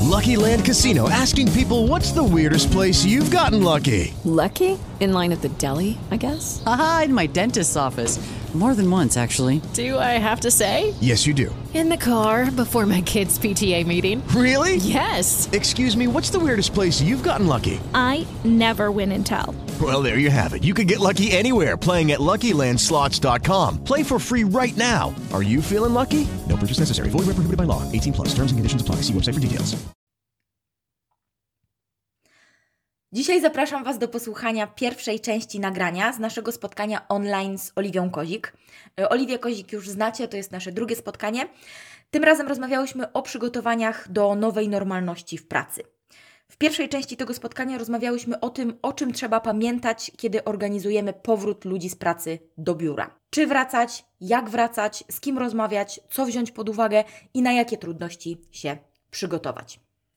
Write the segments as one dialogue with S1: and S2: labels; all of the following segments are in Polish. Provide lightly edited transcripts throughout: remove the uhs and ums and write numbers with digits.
S1: Lucky Land Casino, asking people, what's the weirdest place you've gotten lucky?
S2: Lucky? In line at the deli, I guess?
S3: Aha, in my dentist's office. More than once, actually.
S2: Do I have to say?
S1: Yes, you do.
S2: In the car before my kids' PTA meeting.
S1: Really?
S2: Yes.
S1: Excuse me, what's the weirdest place you've gotten lucky?
S4: I never win and tell.
S1: Well, there you have it. You can get lucky anywhere, playing at LuckyLandSlots.com. Play for free right now. Are you feeling lucky? No purchase necessary. Void where prohibited by law. 18 plus. Terms and conditions apply. See website for details.
S5: Dzisiaj zapraszam Was do posłuchania pierwszej części nagrania z naszego spotkania online z Oliwią Kozik. Oliwię Kozik już znacie, to jest nasze drugie spotkanie. Tym razem rozmawiałyśmy o przygotowaniach do nowej normalności w pracy. W pierwszej części tego spotkania rozmawiałyśmy o tym, o czym trzeba pamiętać, kiedy organizujemy powrót ludzi z pracy do biura. Czy wracać, jak wracać, z kim rozmawiać, co wziąć pod uwagę i na jakie trudności się przygotować.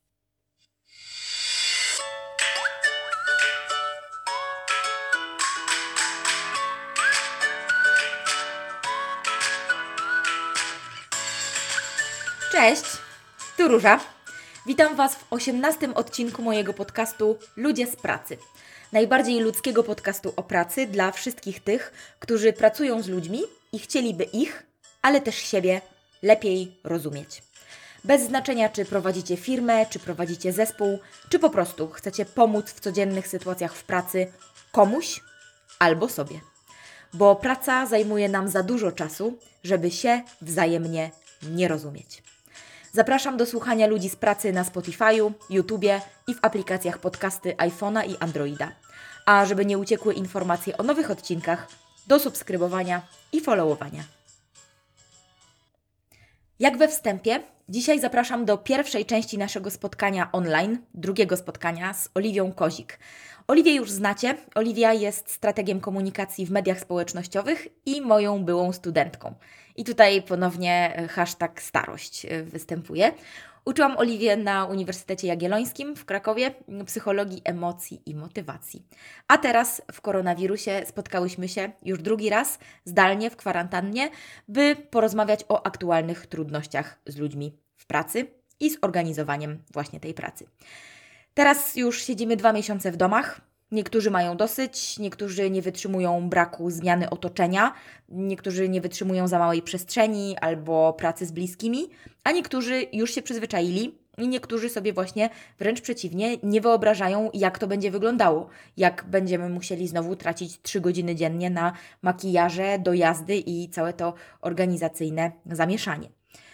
S5: Cześć, tu Róża. Witam Was w 18. odcinku mojego podcastu Ludzie z pracy. Najbardziej ludzkiego podcastu o pracy dla wszystkich tych, którzy pracują z ludźmi i chcieliby ich, ale też siebie lepiej rozumieć. Bez znaczenia, czy prowadzicie firmę, czy prowadzicie zespół, czy po prostu chcecie pomóc w codziennych sytuacjach w pracy komuś albo sobie. Bo praca zajmuje nam za dużo czasu, żeby się wzajemnie nie rozumieć. Zapraszam do słuchania Ludzi z pracy na Spotify'u, YouTubie i w aplikacjach podcasty iPhone'a i Androida. A żeby nie uciekły informacje o nowych odcinkach, do subskrybowania i followowania. Jak we wstępie, dzisiaj zapraszam do pierwszej części naszego spotkania online, drugiego spotkania z Oliwią Kozik. Oliwię już znacie. Oliwia jest strategiem komunikacji w mediach społecznościowych i moją byłą studentką. I tutaj ponownie hashtag starość występuje. Uczyłam Oliwię na Uniwersytecie Jagiellońskim w Krakowie psychologii emocji i motywacji. A teraz w koronawirusie spotkałyśmy się już drugi raz zdalnie w kwarantannie, by porozmawiać o aktualnych trudnościach z ludźmi w pracy i z organizowaniem właśnie tej pracy. Teraz już siedzimy 2 miesiące w domach. Niektórzy mają dosyć, niektórzy nie wytrzymują braku zmiany otoczenia, niektórzy nie wytrzymują za małej przestrzeni albo pracy z bliskimi, a niektórzy już się przyzwyczaili i niektórzy sobie właśnie wręcz przeciwnie nie wyobrażają, jak to będzie wyglądało, jak będziemy musieli znowu tracić 3 godziny dziennie na makijaże, dojazdy i całe to organizacyjne zamieszanie.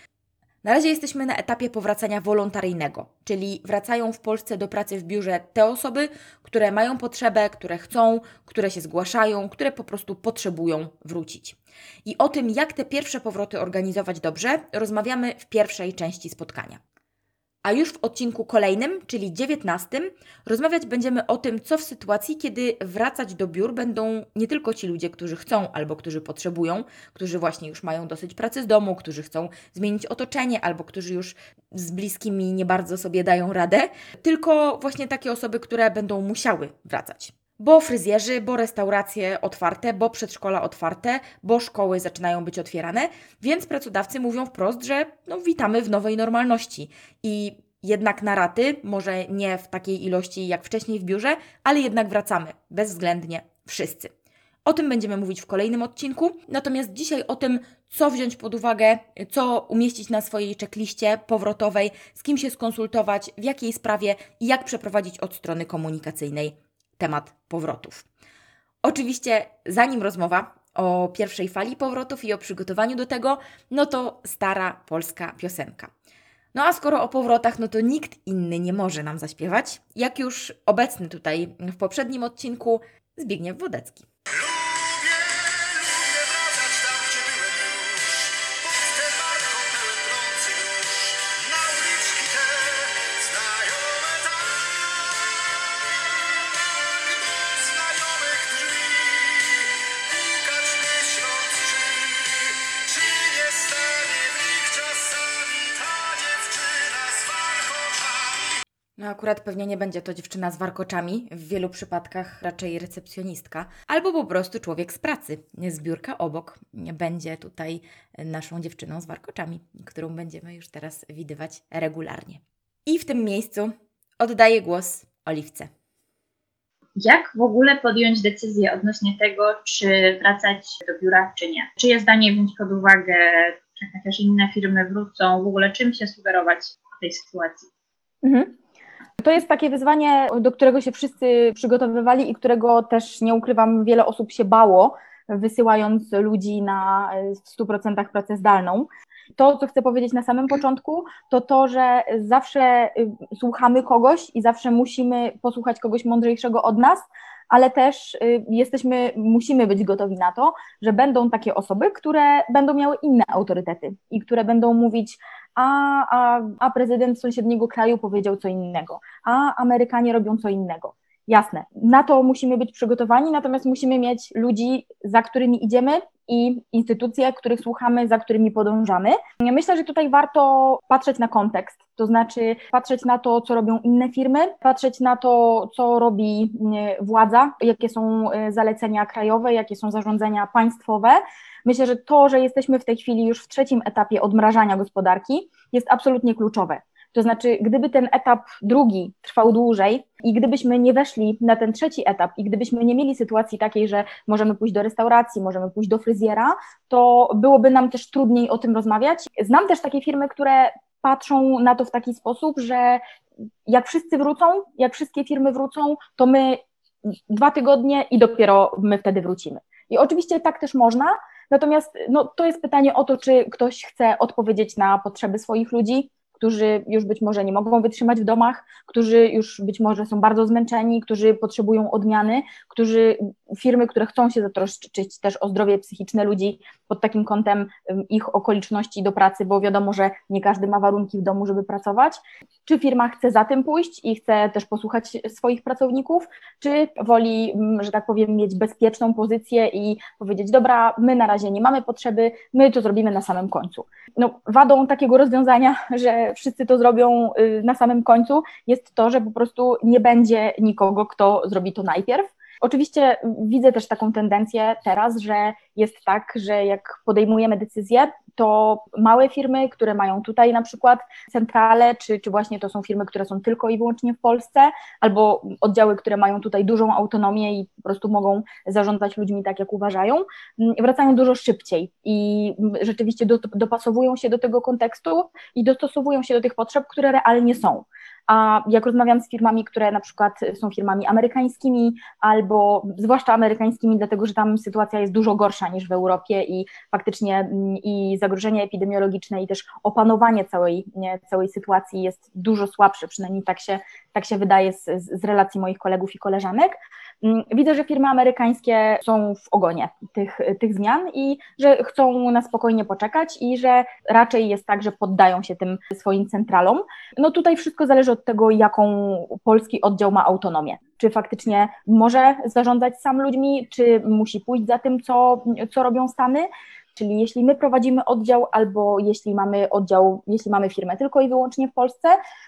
S5: Na razie jesteśmy na etapie powracania wolontaryjnego, czyli wracają w Polsce do pracy w biurze te osoby, które mają potrzebę, które chcą, które się zgłaszają, które po prostu potrzebują wrócić. I o tym, jak te pierwsze powroty organizować dobrze, rozmawiamy w pierwszej części spotkania. A już w odcinku kolejnym, czyli 19, rozmawiać będziemy o tym, co w sytuacji, kiedy wracać do biur będą nie tylko ci ludzie, którzy chcą albo którzy potrzebują, którzy właśnie już mają dosyć pracy z domu, którzy chcą zmienić otoczenie albo którzy już z bliskimi nie bardzo sobie dają radę, tylko właśnie takie osoby, które będą musiały wracać. Bo fryzjerzy, bo restauracje otwarte, bo przedszkola otwarte, bo szkoły zaczynają być otwierane, więc pracodawcy mówią wprost, że witamy w nowej normalności. I jednak na raty, może nie w takiej ilości jak wcześniej w biurze, ale jednak wracamy, bezwzględnie wszyscy. O tym będziemy mówić w kolejnym odcinku, natomiast dzisiaj o tym, co wziąć pod uwagę, co umieścić na swojej checkliście powrotowej, z kim się skonsultować, w jakiej sprawie i jak przeprowadzić od strony komunikacyjnej temat powrotów. Oczywiście, zanim rozmowa o pierwszej fali powrotów i o przygotowaniu do tego, to stara polska piosenka. A skoro o powrotach, to nikt inny nie może nam zaśpiewać, jak już obecny tutaj w poprzednim odcinku Zbigniew Wodecki. Akurat pewnie nie będzie to dziewczyna z warkoczami, w wielu przypadkach raczej recepcjonistka, albo po prostu człowiek z pracy, z biurka obok będzie tutaj naszą dziewczyną z warkoczami, którą będziemy już teraz widywać regularnie. I w tym miejscu oddaję głos Oliwce.
S6: Jak w ogóle podjąć decyzję odnośnie tego, czy wracać do biura, czy nie? Czyje zdanie wziąć pod uwagę, czy chociaż inne firmy wrócą? W ogóle czym się sugerować w tej sytuacji?
S7: To jest takie wyzwanie, do którego się wszyscy przygotowywali i którego też, nie ukrywam, wiele osób się bało, wysyłając ludzi na w 100% pracę zdalną. To, co chcę powiedzieć na samym początku, to to, że zawsze słuchamy kogoś i zawsze musimy posłuchać kogoś mądrzejszego od nas, ale też musimy być gotowi na to, że będą takie osoby, które będą miały inne autorytety i które będą mówić, a prezydent sąsiedniego kraju powiedział co innego, a Amerykanie robią co innego. Jasne, na to musimy być przygotowani, natomiast musimy mieć ludzi, za którymi idziemy i instytucje, których słuchamy, za którymi podążamy. Myślę, że tutaj warto patrzeć na kontekst, to znaczy patrzeć na to, co robią inne firmy, patrzeć na to, co robi władza, jakie są zalecenia krajowe, jakie są zarządzenia państwowe. Myślę, że to, że jesteśmy w tej chwili już w 3. etapie odmrażania gospodarki, jest absolutnie kluczowe. To znaczy, gdyby ten etap drugi trwał dłużej i gdybyśmy nie weszli na ten 3. etap i gdybyśmy nie mieli sytuacji takiej, że możemy pójść do restauracji, możemy pójść do fryzjera, to byłoby nam też trudniej o tym rozmawiać. Znam też takie firmy, które patrzą na to w taki sposób, że jak wszyscy wrócą, jak wszystkie firmy wrócą, to my 2 tygodnie i dopiero my wtedy wrócimy. I oczywiście tak też można, natomiast to jest pytanie o to, czy ktoś chce odpowiedzieć na potrzeby swoich ludzi, którzy już być może nie mogą wytrzymać w domach, którzy już być może są bardzo zmęczeni, którzy potrzebują odmiany, firmy, które chcą się zatroszczyć też o zdrowie psychiczne ludzi pod takim kątem ich okoliczności do pracy, bo wiadomo, że nie każdy ma warunki w domu, żeby pracować. Czy firma chce za tym pójść i chce też posłuchać swoich pracowników, czy woli, że tak powiem, mieć bezpieczną pozycję i powiedzieć, dobra, my na razie nie mamy potrzeby, my to zrobimy na samym końcu. Wadą takiego rozwiązania, że wszyscy to zrobią na samym końcu, jest to, że po prostu nie będzie nikogo, kto zrobi to najpierw. Oczywiście widzę też taką tendencję teraz, że jest tak, że jak podejmujemy decyzje, to małe firmy, które mają tutaj na przykład centrale, czy właśnie to są firmy, które są tylko i wyłącznie w Polsce, albo oddziały, które mają tutaj dużą autonomię i po prostu mogą zarządzać ludźmi tak, jak uważają, wracają dużo szybciej i rzeczywiście dopasowują się do tego kontekstu i dostosowują się do tych potrzeb, które realnie są. A jak rozmawiam z firmami, które na przykład są firmami amerykańskimi albo zwłaszcza amerykańskimi, dlatego że tam sytuacja jest dużo gorsza niż w Europie i faktycznie i zagrożenie epidemiologiczne i też opanowanie całej sytuacji jest dużo słabsze, przynajmniej tak się wydaje z relacji moich kolegów i koleżanek. Widzę, że firmy amerykańskie są w ogonie tych zmian i że chcą na spokojnie poczekać i że raczej jest tak, że poddają się tym swoim centralom. Tutaj wszystko zależy od tego, jaką polski oddział ma autonomię. Czy faktycznie może zarządzać sam ludźmi, czy musi pójść za tym, co robią Stany. Czyli jeśli my prowadzimy oddział albo jeśli mamy firmę tylko i wyłącznie w Polsce,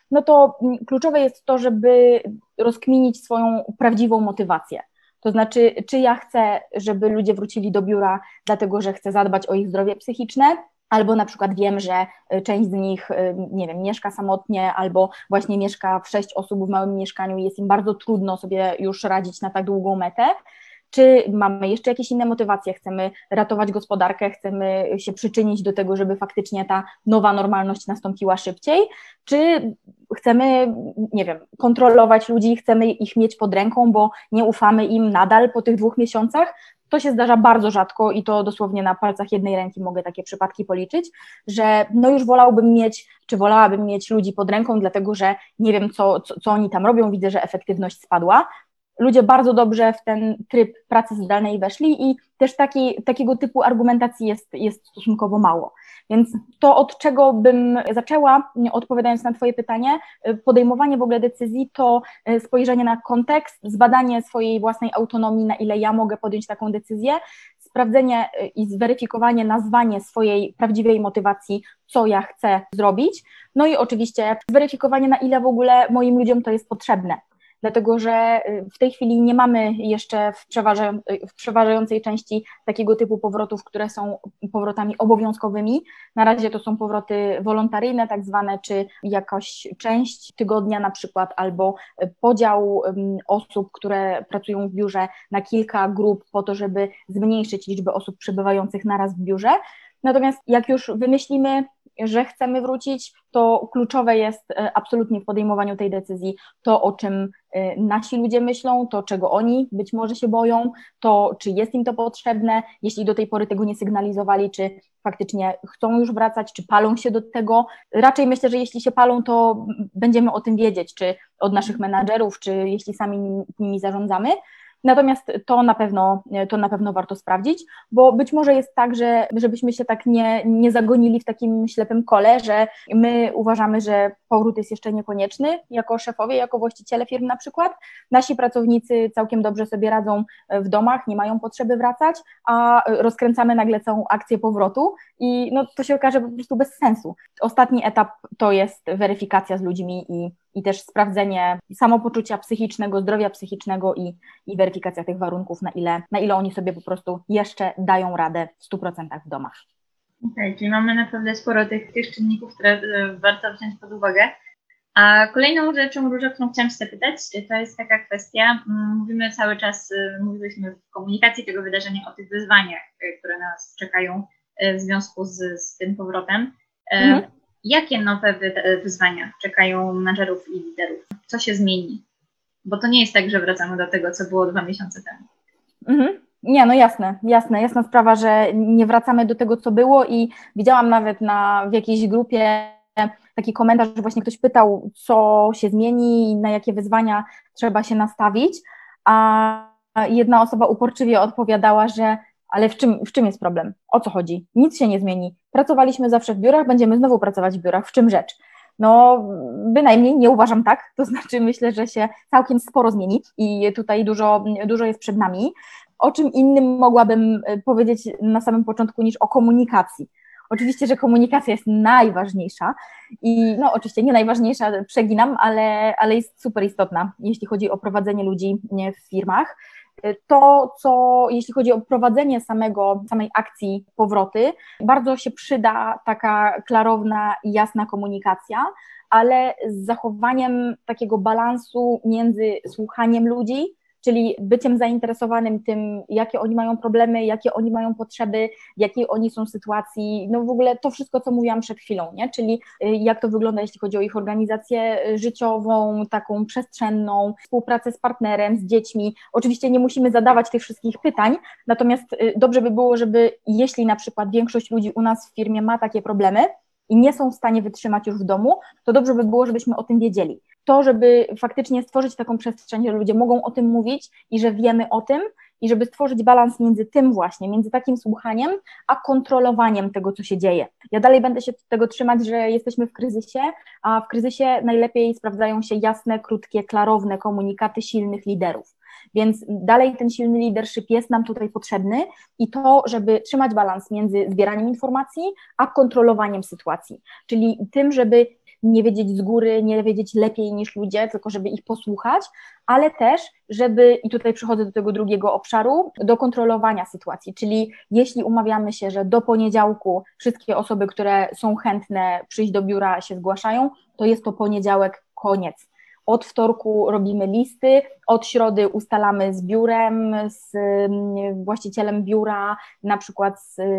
S7: to kluczowe jest to, żeby rozkminić swoją prawdziwą motywację. To znaczy, czy ja chcę, żeby ludzie wrócili do biura, dlatego że chcę zadbać o ich zdrowie psychiczne, albo na przykład wiem, że część z nich, nie wiem, mieszka samotnie, albo właśnie mieszka w 6 osób w małym mieszkaniu i jest im bardzo trudno sobie już radzić na tak długą metę. Czy mamy jeszcze jakieś inne motywacje, chcemy ratować gospodarkę, chcemy się przyczynić do tego, żeby faktycznie ta nowa normalność nastąpiła szybciej, czy chcemy, nie wiem, kontrolować ludzi, chcemy ich mieć pod ręką, bo nie ufamy im nadal po tych 2 miesiącach. To się zdarza bardzo rzadko i to dosłownie na palcach jednej ręki mogę takie przypadki policzyć, że już wolałabym mieć ludzi pod ręką, dlatego że nie wiem, co oni tam robią, widzę, że efektywność spadła. Ludzie bardzo dobrze w ten tryb pracy zdalnej weszli i też takiego typu argumentacji jest stosunkowo mało. Więc to, od czego bym zaczęła, odpowiadając na Twoje pytanie, podejmowanie w ogóle decyzji, to spojrzenie na kontekst, zbadanie swojej własnej autonomii, na ile ja mogę podjąć taką decyzję, sprawdzenie i zweryfikowanie, nazwanie swojej prawdziwej motywacji, co ja chcę zrobić, i oczywiście zweryfikowanie, na ile w ogóle moim ludziom to jest potrzebne. dlatego że w tej chwili nie mamy jeszcze w przeważającej części takiego typu powrotów, które są powrotami obowiązkowymi. Na razie to są powroty wolontaryjne tak zwane, czy jakaś część tygodnia na przykład, albo podział osób, które pracują w biurze na kilka grup po to, żeby zmniejszyć liczbę osób przebywających naraz w biurze. Natomiast jak już wymyślimy, że chcemy wrócić, to kluczowe jest absolutnie w podejmowaniu tej decyzji to, o czym nasi ludzie myślą, to czego oni być może się boją, to czy jest im to potrzebne, jeśli do tej pory tego nie sygnalizowali, czy faktycznie chcą już wracać, czy palą się do tego. Raczej myślę, że jeśli się palą, to będziemy o tym wiedzieć, czy od naszych menadżerów, czy jeśli sami nimi zarządzamy. Natomiast to na pewno warto sprawdzić, bo być może jest tak, żebyśmy się tak nie zagonili w takim ślepym kole, że my uważamy, że powrót jest jeszcze niekonieczny jako szefowie, jako właściciele firm na przykład. Nasi pracownicy całkiem dobrze sobie radzą w domach, nie mają potrzeby wracać, a rozkręcamy nagle całą akcję powrotu i no, to się okaże po prostu bez sensu. Ostatni etap to jest weryfikacja z ludźmi i też sprawdzenie samopoczucia psychicznego, zdrowia psychicznego i weryfikacja tych warunków, na ile oni sobie po prostu jeszcze dają radę w 100% w domach.
S6: Okej, czyli mamy naprawdę sporo tych czynników, które warto wziąć pod uwagę. A kolejną rzeczą, Róża, którą chciałam się zapytać, to jest taka kwestia, mówimy cały czas, mówiliśmy w komunikacji tego wydarzenia o tych wyzwaniach, które nas czekają w związku z tym powrotem. Jakie nowe wyzwania czekają menadżerów i liderów? Co się zmieni? Bo to nie jest tak, że wracamy do tego, co było 2 miesiące temu.
S7: Nie, no jasna sprawa, że nie wracamy do tego, co było i widziałam nawet w jakiejś grupie taki komentarz, że właśnie ktoś pytał, co się zmieni i na jakie wyzwania trzeba się nastawić, a jedna osoba uporczywie odpowiadała, że ale w czym jest problem? O co chodzi? Nic się nie zmieni. Pracowaliśmy zawsze w biurach, będziemy znowu pracować w biurach. W czym rzecz? No, bynajmniej nie uważam tak, to znaczy myślę, że się całkiem sporo zmieni i tutaj dużo jest przed nami. O czym innym mogłabym powiedzieć na samym początku niż o komunikacji? Oczywiście, że komunikacja jest najważniejsza i no oczywiście nie najważniejsza, przeginam, ale jest super istotna, jeśli chodzi o prowadzenie ludzi w firmach. Jeśli chodzi o prowadzenie samej akcji powroty, bardzo się przyda taka klarowna i jasna komunikacja, ale z zachowaniem takiego balansu między słuchaniem ludzi, czyli byciem zainteresowanym tym, jakie oni mają problemy, jakie oni mają potrzeby, w jakiej oni są sytuacji, no w ogóle to wszystko, co mówiłam przed chwilą, nie? Czyli jak to wygląda, jeśli chodzi o ich organizację życiową, taką przestrzenną, współpracę z partnerem, z dziećmi. Oczywiście nie musimy zadawać tych wszystkich pytań, natomiast dobrze by było, żeby jeśli na przykład większość ludzi u nas w firmie ma takie problemy i nie są w stanie wytrzymać już w domu, to dobrze by było, żebyśmy o tym wiedzieli. To, żeby faktycznie stworzyć taką przestrzeń, że ludzie mogą o tym mówić i że wiemy o tym i żeby stworzyć balans między tym właśnie, między takim słuchaniem, a kontrolowaniem tego, co się dzieje. Ja dalej będę się tego trzymać, że jesteśmy w kryzysie, a w kryzysie najlepiej sprawdzają się jasne, krótkie, klarowne komunikaty silnych liderów. Więc dalej ten silny leadership jest nam tutaj potrzebny i to, żeby trzymać balans między zbieraniem informacji, a kontrolowaniem sytuacji, czyli tym, żeby nie wiedzieć z góry, nie wiedzieć lepiej niż ludzie, tylko żeby ich posłuchać, ale też, żeby, i tutaj przychodzę do tego drugiego obszaru, do kontrolowania sytuacji, czyli jeśli umawiamy się, że do poniedziałku wszystkie osoby, które są chętne przyjść do biura się zgłaszają, to jest to poniedziałek, koniec. Od wtorku robimy listy, od środy ustalamy z biurem, z właścicielem biura, na przykład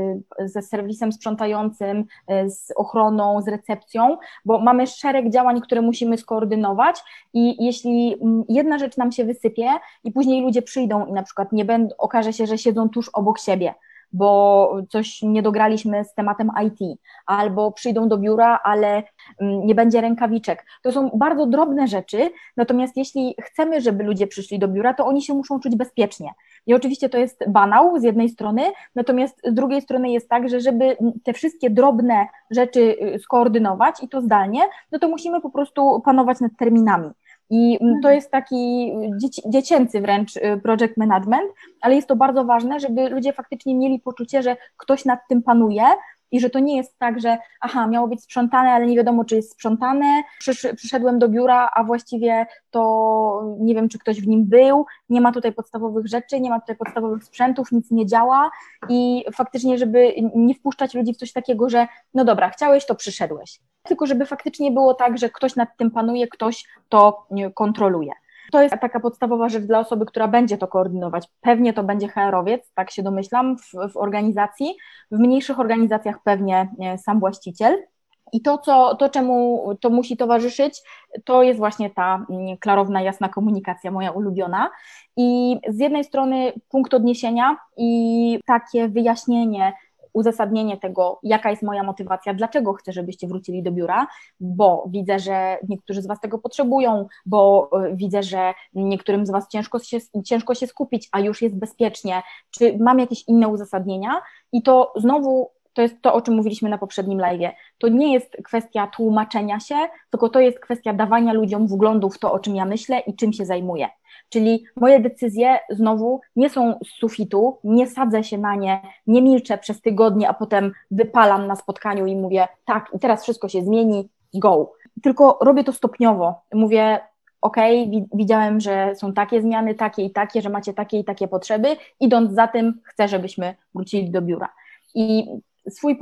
S7: ze serwisem sprzątającym, z ochroną, z recepcją, bo mamy szereg działań, które musimy skoordynować i jeśli jedna rzecz nam się wysypie i później ludzie przyjdą i na przykład okaże się, że siedzą tuż obok siebie, bo coś nie dograliśmy z tematem IT, albo przyjdą do biura, ale nie będzie rękawiczek. To są bardzo drobne rzeczy, natomiast jeśli chcemy, żeby ludzie przyszli do biura, to oni się muszą czuć bezpiecznie. I oczywiście to jest banał z jednej strony, natomiast z drugiej strony jest tak, że żeby te wszystkie drobne rzeczy skoordynować i to zdalnie, no to musimy po prostu panować nad terminami. I to jest taki dziecięcy wręcz project management, ale jest to bardzo ważne, żeby ludzie faktycznie mieli poczucie, że ktoś nad tym panuje i że to nie jest tak, że miało być sprzątane, ale nie wiadomo, czy jest sprzątane, przyszedłem do biura, a właściwie to nie wiem, czy ktoś w nim był, nie ma tutaj podstawowych rzeczy, nie ma tutaj podstawowych sprzętów, nic nie działa i faktycznie, żeby nie wpuszczać ludzi w coś takiego, że no dobra, chciałeś, to przyszedłeś, tylko żeby faktycznie było tak, że ktoś nad tym panuje, ktoś to kontroluje. To jest taka podstawowa rzecz dla osoby, która będzie to koordynować. Pewnie to będzie HR-owiec, tak się domyślam, w organizacji. W mniejszych organizacjach pewnie sam właściciel. I czemu to musi towarzyszyć, to jest właśnie ta klarowna, jasna komunikacja, moja ulubiona. I z jednej strony punkt odniesienia i takie wyjaśnienie, uzasadnienie tego, jaka jest moja motywacja, dlaczego chcę, żebyście wrócili do biura, bo widzę, że niektórzy z Was tego potrzebują, bo widzę, że niektórym z Was ciężko się skupić, a już jest bezpiecznie, czy mam jakieś inne uzasadnienia i to znowu to jest to, o czym mówiliśmy na poprzednim live'ie. To nie jest kwestia tłumaczenia się, tylko to jest kwestia dawania ludziom wglądu w to, o czym ja myślę i czym się zajmuję. Czyli moje decyzje znowu nie są z sufitu, nie sadzę się na nie, nie milczę przez tygodnie, a potem wypalam na spotkaniu i mówię tak, i teraz wszystko się zmieni, go. Tylko robię to stopniowo. Mówię, widziałem, że są takie zmiany, takie i takie, że macie takie i takie potrzeby, idąc za tym chcę, żebyśmy wrócili do biura. I swój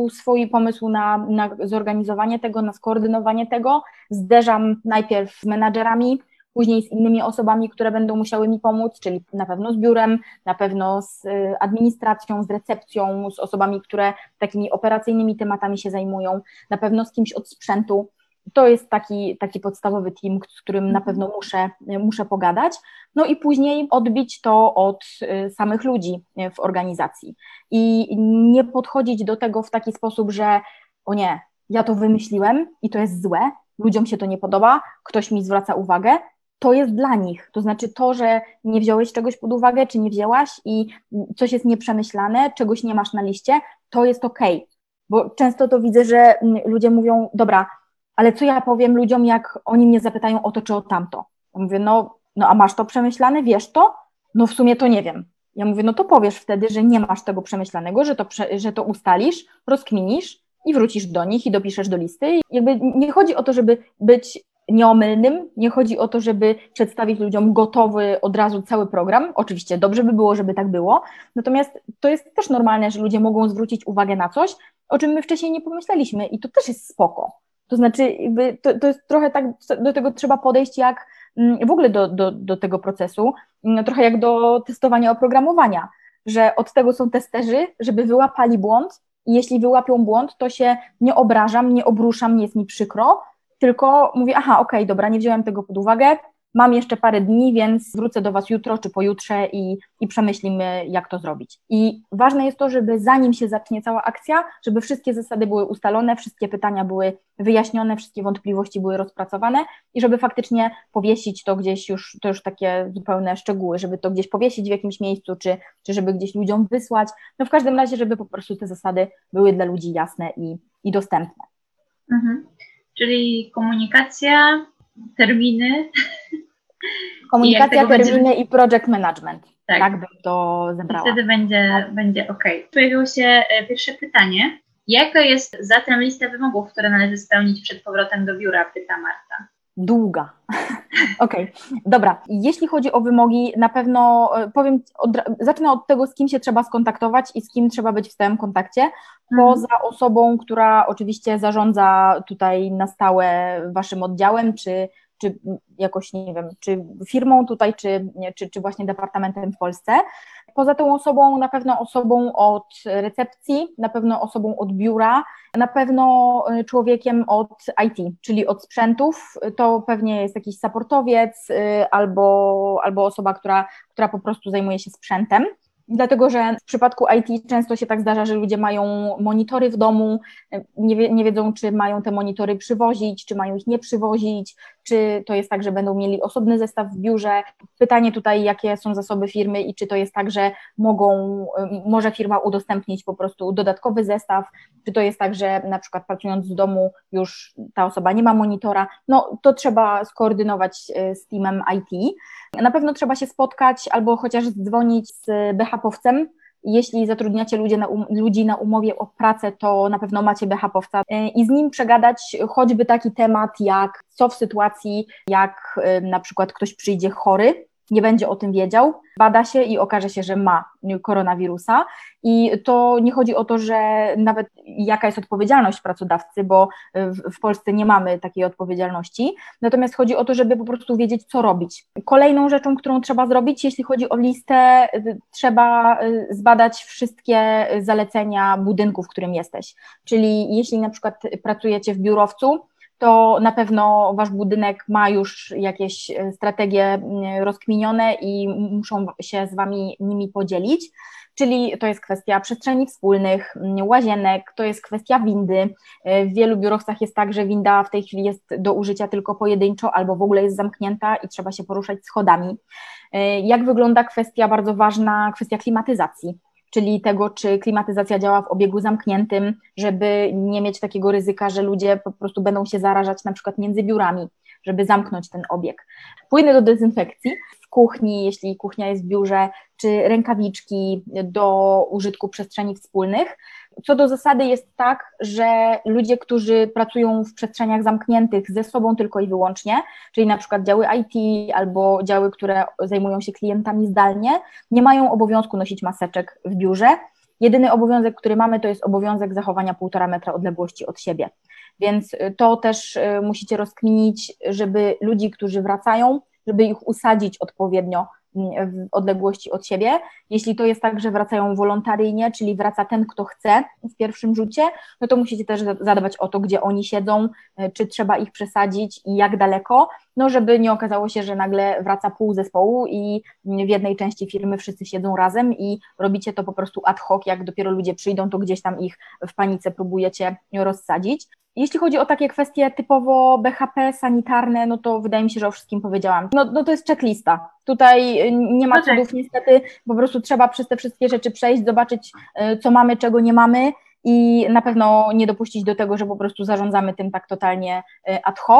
S7: pomysł na zorganizowanie tego, na skoordynowanie tego zderzam najpierw z menadżerami, później z innymi osobami, które będą musiały mi pomóc, czyli na pewno z biurem, na pewno z administracją, z recepcją, z osobami, które takimi operacyjnymi tematami się zajmują, na pewno z kimś od sprzętu. To jest taki podstawowy team, z którym na pewno muszę pogadać. No i później odbić to od samych ludzi w organizacji i nie podchodzić do tego w taki sposób, że o nie, ja to wymyśliłem i to jest złe, ludziom się to nie podoba, ktoś mi zwraca uwagę, to jest dla nich. To znaczy to, że nie wziąłeś czegoś pod uwagę, czy nie wzięłaś i coś jest nieprzemyślane, czegoś nie masz na liście, to jest okej. Bo często to widzę, że ludzie mówią, dobra, ale co ja powiem ludziom, jak oni mnie zapytają o to czy o tamto? Ja mówię, no a masz to przemyślane, wiesz to? No w sumie to nie wiem. Ja mówię, no to powiesz wtedy, że nie masz tego przemyślanego, że to ustalisz, rozkminisz i wrócisz do nich i dopiszesz do listy. I jakby nie chodzi o to, żeby być nieomylnym, nie chodzi o to, żeby przedstawić ludziom gotowy od razu cały program. Oczywiście dobrze by było, żeby tak było, natomiast to jest też normalne, że ludzie mogą zwrócić uwagę na coś, o czym my wcześniej nie pomyśleliśmy i to też jest spoko. To znaczy jakby to jest trochę tak, do tego trzeba podejść jak w ogóle do tego procesu, trochę jak do testowania oprogramowania, że od tego są testerzy, żeby wyłapali błąd i jeśli wyłapią błąd, to się nie obrażam, nie obruszam, nie jest mi przykro, tylko mówię, okej, dobra, nie wziąłem tego pod uwagę, mam jeszcze parę dni, więc wrócę do Was jutro czy pojutrze i przemyślimy, jak to zrobić. I ważne jest to, żeby zanim się zacznie cała akcja, żeby wszystkie zasady były ustalone, wszystkie pytania były wyjaśnione, wszystkie wątpliwości były rozpracowane i żeby faktycznie powiesić to gdzieś to już takie zupełne szczegóły, żeby to gdzieś powiesić w jakimś miejscu, czy żeby gdzieś ludziom wysłać, no w każdym razie, żeby po prostu te zasady były dla ludzi jasne i dostępne.
S6: Czyli komunikacja, terminy.
S7: Komunikacja, terminy i project management. Tak bym to zebrała.
S6: I wtedy będzie ok. Pojawiło się pierwsze pytanie. Jaka jest zatem lista wymogów, które należy spełnić przed powrotem do biura, pyta Marta.
S7: Długa. Okej, dobra. Jeśli chodzi o wymogi, na pewno zacznę od tego, z kim się trzeba skontaktować i z kim trzeba być w stałym kontakcie. Poza osobą, która oczywiście zarządza tutaj na stałe Waszym oddziałem, czy jakoś, nie wiem, czy firmą tutaj, czy właśnie departamentem w Polsce. Poza tą osobą, na pewno osobą od recepcji, na pewno osobą od biura, na pewno człowiekiem od IT, czyli od sprzętów, to pewnie jest jakiś supportowiec albo osoba, która po prostu zajmuje się sprzętem. Dlatego, że w przypadku IT często się tak zdarza, że ludzie mają monitory w domu, nie wiedzą, czy mają te monitory przywozić, czy mają ich nie przywozić, czy to jest tak, że będą mieli osobny zestaw w biurze. Pytanie tutaj, jakie są zasoby firmy i czy to jest tak, że może firma udostępnić po prostu dodatkowy zestaw, czy to jest tak, że na przykład pracując z domu już ta osoba nie ma monitora, no to trzeba skoordynować z teamem IT. Na pewno trzeba się spotkać albo chociaż dzwonić z BHP-owcem jeśli zatrudniacie ludzi na umowie o pracę, to na pewno macie BHP-owca i z nim przegadać choćby taki temat jak co w sytuacji, jak na przykład ktoś przyjdzie chory, nie będzie o tym wiedział, bada się i okaże się, że ma koronawirusa i to nie chodzi o to, że nawet jaka jest odpowiedzialność pracodawcy, bo w Polsce nie mamy takiej odpowiedzialności, natomiast chodzi o to, żeby po prostu wiedzieć, co robić. Kolejną rzeczą, którą trzeba zrobić, jeśli chodzi o listę, trzeba zbadać wszystkie zalecenia budynku, w którym jesteś, czyli jeśli na przykład pracujecie w biurowcu, to na pewno wasz budynek ma już jakieś strategie rozkminione i muszą się z wami nimi podzielić, czyli to jest kwestia przestrzeni wspólnych, łazienek, to jest kwestia windy. W wielu biurowcach jest tak, że winda w tej chwili jest do użycia tylko pojedynczo albo w ogóle jest zamknięta i trzeba się poruszać schodami. Jak wygląda kwestia bardzo ważna, kwestia klimatyzacji? Czyli tego, czy klimatyzacja działa w obiegu zamkniętym, żeby nie mieć takiego ryzyka, że ludzie po prostu będą się zarażać na przykład między biurami, żeby zamknąć ten obieg. Płyny do dezynfekcji w kuchni, jeśli kuchnia jest w biurze, czy rękawiczki do użytku przestrzeni wspólnych. Co do zasady jest tak, że ludzie, którzy pracują w przestrzeniach zamkniętych ze sobą tylko i wyłącznie, czyli na przykład działy IT albo działy, które zajmują się klientami zdalnie, nie mają obowiązku nosić maseczek w biurze. Jedyny obowiązek, który mamy, to jest obowiązek zachowania 1,5 metra odległości od siebie. Więc to też musicie rozkminić, żeby ludzi, którzy wracają, żeby ich usadzić odpowiednio w odległości od siebie. Jeśli to jest tak, że wracają wolontaryjnie, czyli wraca ten, kto chce w pierwszym rzucie, no to musicie też zadbać o to, gdzie oni siedzą, czy trzeba ich przesadzić i jak daleko, no żeby nie okazało się, że nagle wraca pół zespołu i w jednej części firmy wszyscy siedzą razem i robicie to po prostu ad hoc, jak dopiero ludzie przyjdą, to gdzieś tam ich w panice próbujecie rozsadzić. Jeśli chodzi o takie kwestie typowo BHP, sanitarne, no to wydaje mi się, że o wszystkim powiedziałam. No to jest checklista. Tutaj nie ma cudów niestety, po prostu trzeba przez te wszystkie rzeczy przejść, zobaczyć, co mamy, czego nie mamy i na pewno nie dopuścić do tego, że po prostu zarządzamy tym tak totalnie ad hoc.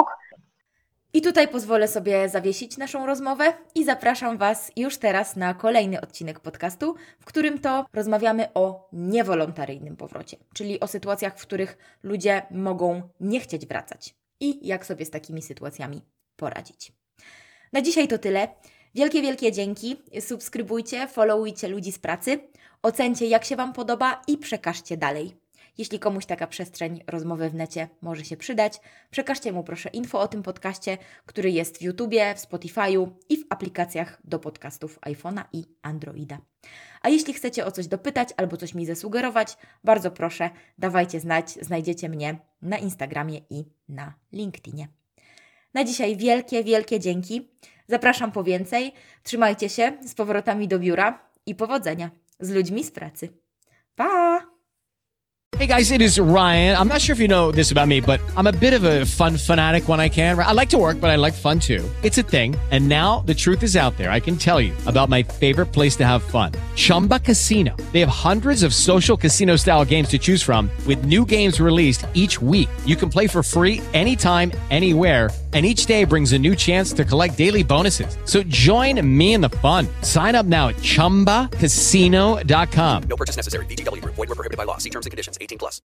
S5: I tutaj pozwolę sobie zawiesić naszą rozmowę i zapraszam Was już teraz na kolejny odcinek podcastu, w którym to rozmawiamy o niewolontaryjnym powrocie, czyli o sytuacjach, w których ludzie mogą nie chcieć wracać i jak sobie z takimi sytuacjami poradzić. Na dzisiaj to tyle. Wielkie, wielkie dzięki. Subskrybujcie, followujcie ludzi z pracy, ocencie jak się Wam podoba i przekażcie dalej. Jeśli komuś taka przestrzeń rozmowy w necie może się przydać, przekażcie mu proszę info o tym podcaście, który jest w YouTubie, w Spotify'u i w aplikacjach do podcastów iPhone'a i Androida. A jeśli chcecie o coś dopytać albo coś mi zasugerować, bardzo proszę, dawajcie znać, znajdziecie mnie na Instagramie i na LinkedInie. Na dzisiaj wielkie, wielkie dzięki. Zapraszam po więcej. Trzymajcie się z powrotami do biura i powodzenia z ludźmi z pracy. Pa!
S8: Hey guys, it is Ryan. I'm not sure if you know this about me, but I'm a bit of a fun fanatic when I can. I like to work, but I like fun too. It's a thing. And now the truth is out there. I can tell you about my favorite place to have fun. Chumba Casino. They have hundreds of social casino style games to choose from with new games released each week. You can play for free anytime, anywhere. And each day brings a new chance to collect daily bonuses. So join me in the fun. Sign up now at ChumbaCasino.com.
S1: No purchase necessary. VGW Group. Void where prohibited by law. See terms and conditions. 18+.